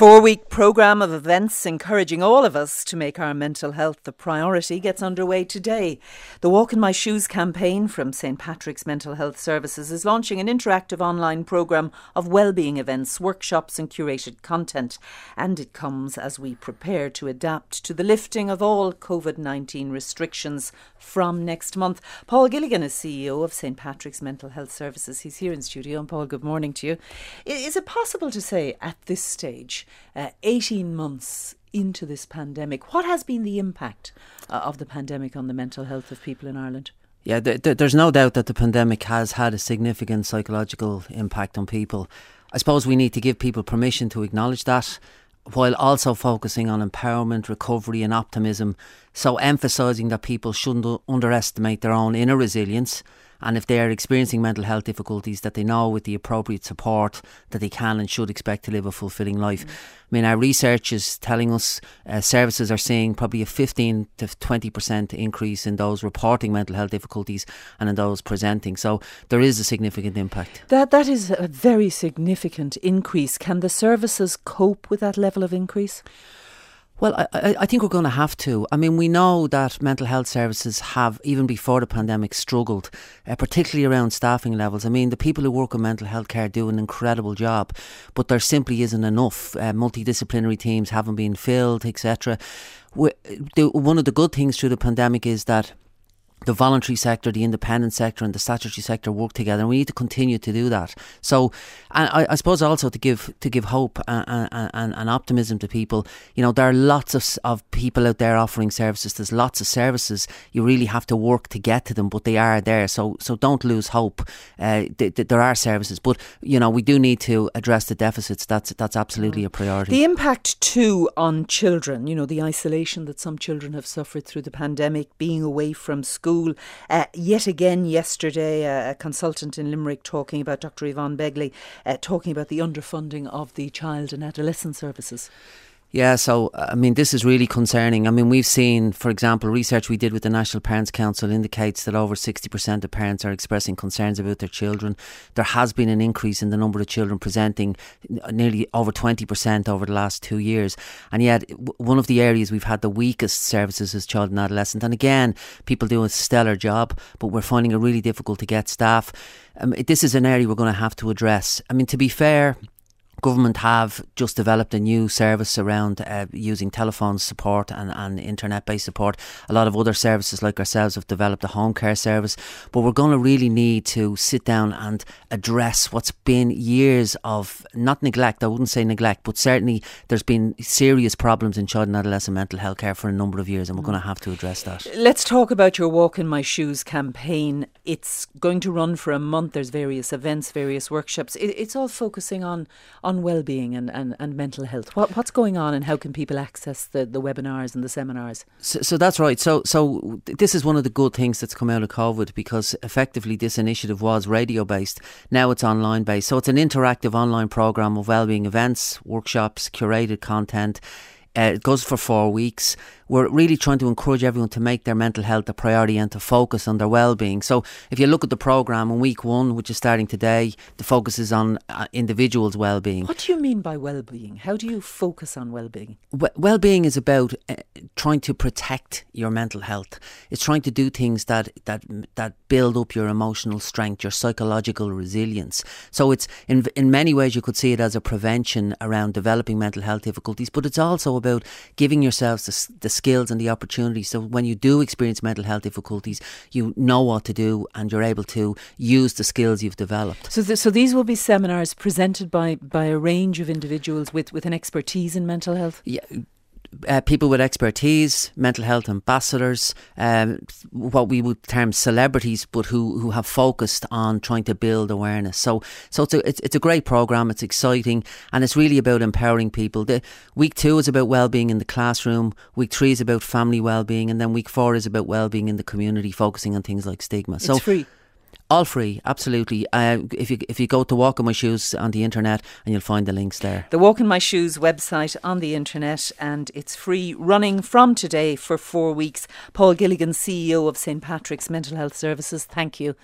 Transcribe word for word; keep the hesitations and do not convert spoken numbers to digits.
four-week programme of events encouraging all of us to make our mental health the priority gets underway today. The Walk in My Shoes campaign from St Patrick's Mental Health Services is launching an interactive online programme of wellbeing events, workshops and curated content. And it comes as we prepare to adapt to the lifting of all COVID nineteen restrictions from next month. Paul Gilligan is C E O of St Patrick's Mental Health Services. He's here in studio. And Paul, good morning to you. Is it possible to say at this stage, Uh, eighteen months into this pandemic, what has been the impact uh, of the pandemic on the mental health of people in Ireland? Yeah, th- th- there's no doubt that the pandemic has had a significant psychological impact on people. I suppose we need to give people permission to acknowledge that, while also focusing on empowerment, recovery and optimism. So emphasising that people shouldn't u- underestimate their own inner resilience, and if they are experiencing mental health difficulties, that they know with the appropriate support that they can and should expect to live a fulfilling life. Mm. I mean, our research is telling us uh, services are seeing probably a fifteen to twenty percent increase in those reporting mental health difficulties and in those presenting. So there is a significant impact. That That is a very significant increase. Can the services cope with that level of increase? Well, I, I think we're going to have to. I mean, we know that mental health services have, even before the pandemic, struggled, uh, particularly around staffing levels. I mean, the people who work in mental health care do an incredible job, but there simply isn't enough. Uh, multidisciplinary teams haven't been filled, et cetera. One of the good things through the pandemic is that the voluntary sector, the independent sector and the statutory sector work together, and we need to continue to do that. So, and I, I suppose also to give to give hope and, and, and optimism to people. You know, there are lots of, of people out there offering services. There's lots of services. You really have to work to get to them, but they are there. So so don't lose hope. Uh, th- th- there are services, but you know, we do need to address the deficits. That's that's absolutely a priority. The impact too on children, you know, the isolation that some children have suffered through the pandemic, being away from school. Uh, yet again yesterday, uh, a consultant in Limerick talking about, Doctor Yvonne Begley, uh, talking about the underfunding of the child and adolescent services. Yeah, so, I mean, this is really concerning. I mean, we've seen, for example, research we did with the National Parents Council indicates that over sixty percent of parents are expressing concerns about their children. There has been an increase in the number of children presenting, nearly over twenty percent over the last two years. And yet, one of the areas we've had the weakest services is child and adolescent. And again, people do a stellar job, but we're finding it really difficult to get staff. Um, this is an area we're going to have to address. I mean, to be fair, government have just developed a new service around uh, using telephone support and, and internet-based support. A lot of other services like ourselves have developed a home care service. But we're going to really need to sit down and address what's been years of, not neglect, I wouldn't say neglect, but certainly there's been serious problems in child and adolescent mental health care for a number of years, and we're mm. going to have to address that. Let's talk about your Walk in My Shoes campaign. It's going to run for a month. There's various events, various workshops. It, it's all focusing on on well-being and, and, and mental health. What, what's going on and how can people access the, the webinars and the seminars? So, so that's right. So so this is one of the good things that's come out of COVID, because effectively this initiative was radio-based. Now it's online-based. So it's an interactive online programme of well-being events, workshops, curated content. Uh, it goes for four weeks. We're really trying to encourage everyone to make their mental health a priority and to focus on their well-being. So if you look at the programme in week one, which is starting today, the focus is on uh, individuals' well-being. What do you mean by well-being? How do you focus on well-being? W- well-being is about uh, trying to protect your mental health. It's trying to do things that, that that build up your emotional strength, your psychological resilience. So it's in in many ways you could see it as a prevention around developing mental health difficulties, but it's also about giving yourselves the, the skills and the opportunities, so when you do experience mental health difficulties, you know what to do and you're able to use the skills you've developed. So, th- so these will be seminars presented by, by a range of individuals with, with an expertise in mental health? Yeah. Uh, people with expertise, mental health ambassadors, um, what we would term celebrities, but who, who have focused on trying to build awareness. So, so it's a it's, it's a great program. It's exciting, and it's really about empowering people. The week two is about well-being in the classroom. Week three is about family well-being, and then week four is about well-being in the community, focusing on things like stigma. It's so free. All free, absolutely. Uh, if you if you go to Walk in My Shoes on the internet, and you'll find the links there. The Walk in My Shoes website on the internet, and it's free, running from today for four weeks. Paul Gilligan, C E O of St Patrick's Mental Health Services, thank you.